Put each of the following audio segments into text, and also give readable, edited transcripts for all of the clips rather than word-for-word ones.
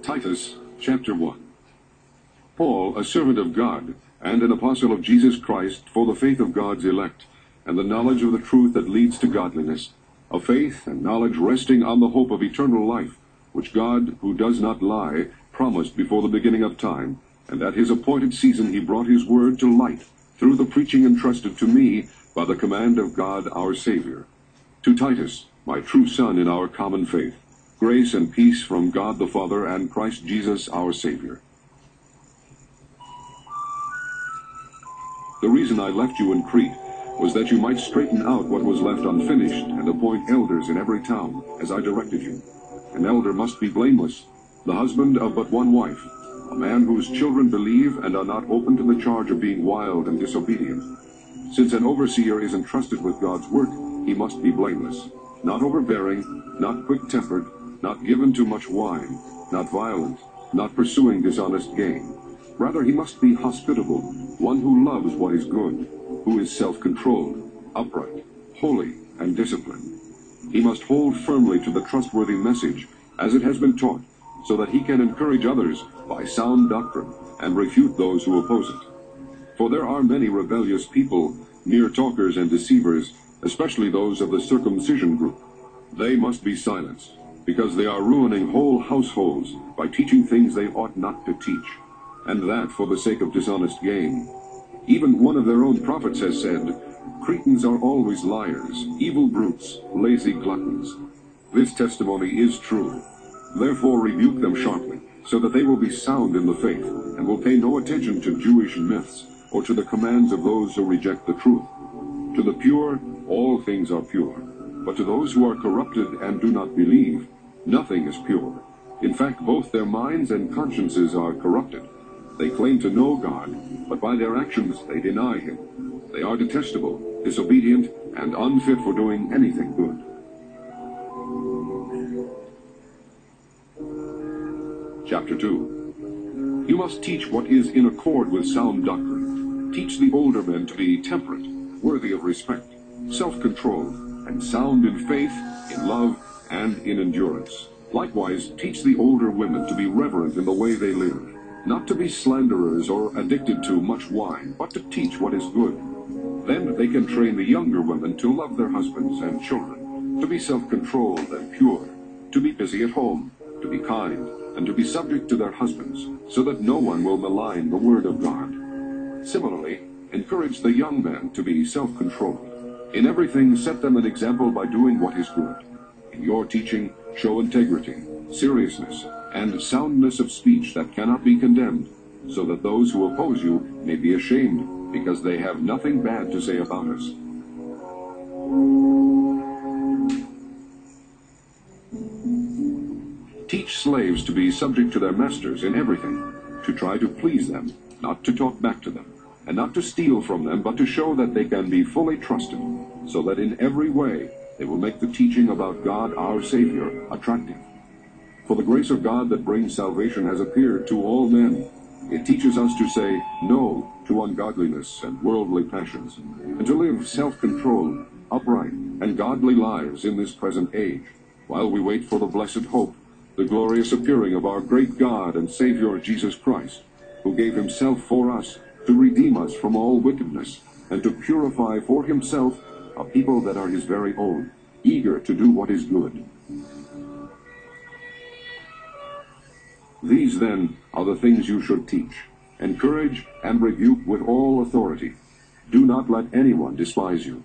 Titus, chapter 1. Paul, a servant of God, and an apostle of Jesus Christ, for the faith of God's elect, and the knowledge of the truth that leads to godliness, a faith and knowledge resting on the hope of eternal life, which God, who does not lie, promised before the beginning of time, and at his appointed season he brought his word to light, through the preaching entrusted to me by the command of God our Savior. To Titus, my true son in our common faith, grace and peace from God the Father and Christ Jesus our Savior. The reason I left you in Crete was that you might straighten out what was left unfinished and appoint elders in every town, as I directed you. An elder must be blameless, the husband of but one wife, a man whose children believe and are not open to the charge of being wild and disobedient. Since an overseer is entrusted with God's work, he must be blameless, not overbearing, not quick-tempered, not given to much wine, not violent, not pursuing dishonest gain. Rather, he must be hospitable, one who loves what is good, who is self-controlled, upright, holy, and disciplined. He must hold firmly to the trustworthy message as it has been taught, so that he can encourage others by sound doctrine and refute those who oppose it. For there are many rebellious people, mere talkers and deceivers, especially those of the circumcision group. They must be silenced, because they are ruining whole households by teaching things they ought not to teach, and that for the sake of dishonest gain. Even one of their own prophets has said, Cretans are always liars, evil brutes, lazy gluttons. This testimony is true. Therefore rebuke them sharply, so that they will be sound in the faith, and will pay no attention to Jewish myths, or to the commands of those who reject the truth. To the pure, all things are pure. But to those who are corrupted and do not believe, nothing is pure. In fact, both their minds and consciences are corrupted. They claim to know God, but by their actions they deny him. They are detestable, disobedient, and unfit for doing anything good. Chapter 2. You must teach what is in accord with sound doctrine. Teach the older men to be temperate, worthy of respect, self-controlled, and sound in faith, in love, and in endurance. Likewise, teach the older women to be reverent in the way they live, not to be slanderers or addicted to much wine, but to teach what is good. Then they can train the younger women to love their husbands and children, to be self-controlled and pure, to be busy at home, to be kind, and to be subject to their husbands, so that no one will malign the word of God. Similarly, encourage the young men to be self-controlled. In everything, set them an example by doing what is good. In your teaching, show integrity, seriousness, and soundness of speech that cannot be condemned, so that those who oppose you may be ashamed, because they have nothing bad to say about us. Teach slaves to be subject to their masters in everything, to try to please them, not to talk back to them, and not to steal from them, but to show that they can be fully trusted, so that in every way they will make the teaching about God our Savior attractive. For the grace of God that brings salvation has appeared to all men. It teaches us to say no to ungodliness and worldly passions, and to live self-controlled, upright, and godly lives in this present age, while we wait for the blessed hope, the glorious appearing of our great God and Savior Jesus Christ, who gave himself for us to redeem us from all wickedness, and to purify for himself a people that are his very own, eager to do what is good. These, then, are the things you should teach. Encourage and rebuke with all authority. Do not let anyone despise you.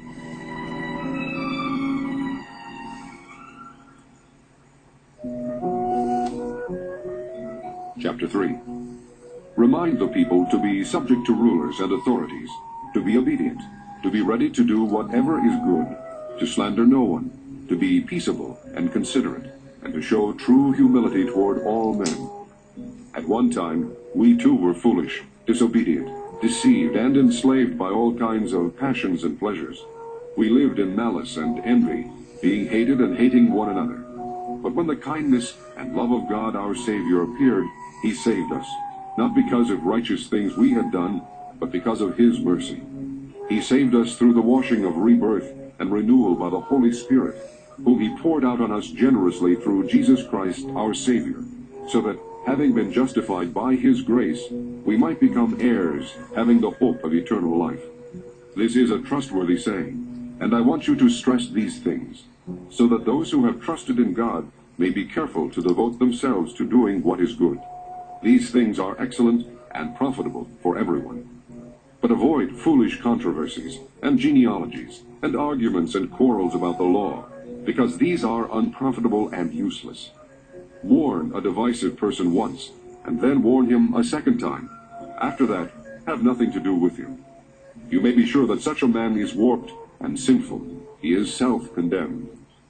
Chapter 3. Remind the people to be subject to rulers and authorities, to be obedient, to be ready to do whatever is good, to slander no one, to be peaceable and considerate, and to show true humility toward all men. At one time, we too were foolish, disobedient, deceived, and enslaved by all kinds of passions and pleasures. We lived in malice and envy, being hated and hating one another. But when the kindness and love of God our Savior appeared, he saved us, not because of righteous things we had done, but because of his mercy. He saved us through the washing of rebirth and renewal by the Holy Spirit, whom he poured out on us generously through Jesus Christ our Savior, so that, having been justified by his grace, we might become heirs, having the hope of eternal life. This is a trustworthy saying, and I want you to stress these things, so that those who have trusted in God may be careful to devote themselves to doing what is good. These things are excellent and profitable for everyone. But avoid foolish controversies, and genealogies, and arguments and quarrels about the law, because these are unprofitable and useless. Warn a divisive person once, and then warn him a second time. After that, have nothing to do with him. You may be sure that such a man is warped and sinful. He is self-condemned.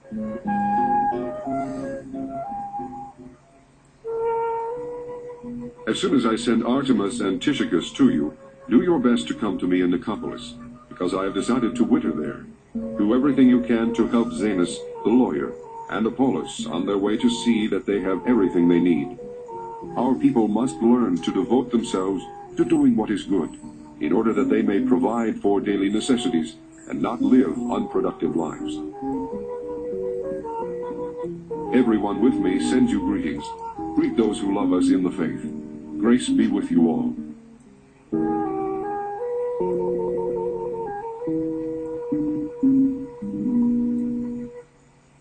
As soon as I send Artemas and Tychicus to you, do your best to come to me in Nicopolis, because I have decided to winter there. Do everything you can to help Zenas, the lawyer, and Apollos on their way to see that they have everything they need. Our people must learn to devote themselves to doing what is good, in order that they may provide for daily necessities and not live unproductive lives. Everyone with me sends you greetings. Greet those who love us in the faith. Grace be with you all.